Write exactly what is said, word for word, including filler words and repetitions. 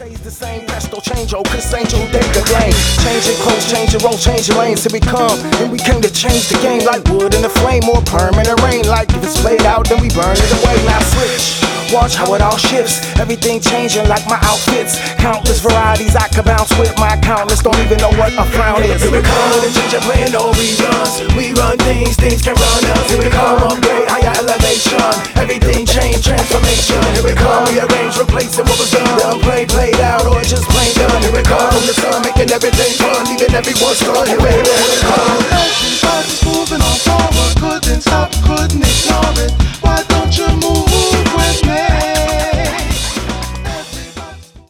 stays the same, presto change, oh, cause ain't your day to blame. Changing clothes, changing roles, changing lanes. Here we come, and we came to change the game. Like wood in a flame, more permanent rain. Like if it's played out, then we burn it away. Now switch, watch how it all shifts. Everything changing like my outfits. Countless varieties I could bounce with. My countless don't even know what a frown is. Here we come with a ginger playing no reruns. We run things, things can run us. Here we come, upgrade, higher elevation. Everything change, transformation. Here we come, rearrange, replacing what was done. Done, played, played out, or just plain done. Here we come, the sun making everything fun, leaving everyone stunned. Here we come.